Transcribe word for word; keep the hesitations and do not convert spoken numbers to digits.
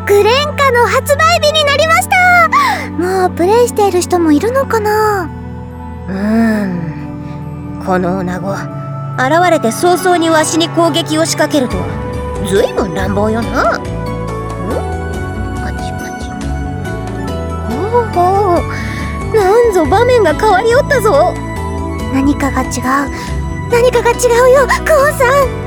グレンカの発売日になりました。もうプレイしている人もいるのかな。 うーん、この女子現れて早々にわしに攻撃を仕掛けるとはずいぶん乱暴よな。んパチパチ。ほうほう、なんぞ場面が変わりおったぞ。 何かが違う、何かが違うよクオンさん。